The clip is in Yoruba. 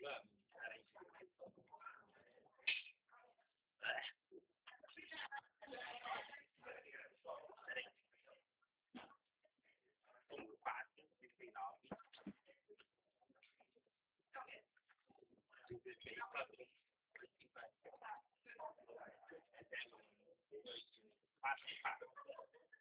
个动画就可以到，就是每一个东西基本发生吧。